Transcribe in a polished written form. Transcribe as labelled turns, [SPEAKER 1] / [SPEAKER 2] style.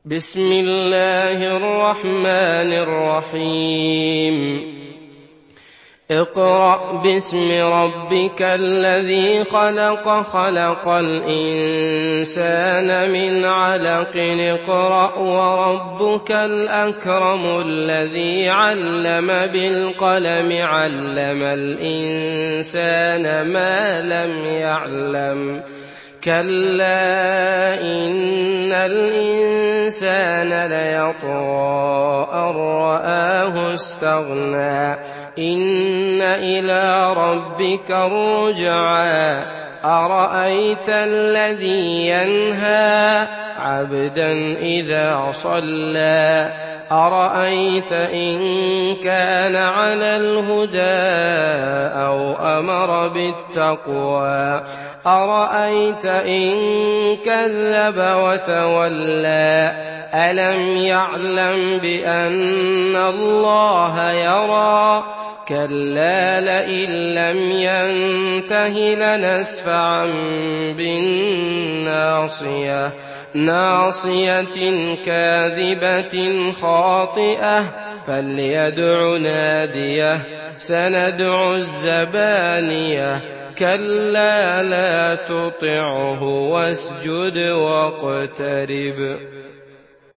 [SPEAKER 1] بسم الله الرحمن الرحيم اقرأ باسم ربك الذي خلق خلق الإنسان من علق اقرأ وربك الأكرم الذي علم بالقلم علم الإنسان ما لم يعلم كلا إن الإنسان ليطغى أن رآه استغنى إن إلى ربك الرجعى أرأيت الذي ينهى عبدا إذا صلى أرأيت إن كان على الهدى أو أمر بالتقوى أرأيت إن كذب وتولى ألم يعلم بأن الله يرى كلا لئن لم ينته لنسفعا بالناصية ناصية كاذبة خاطئة فليدع ناديه سندع الزبانية كلا لا تطعه واسجد واقترب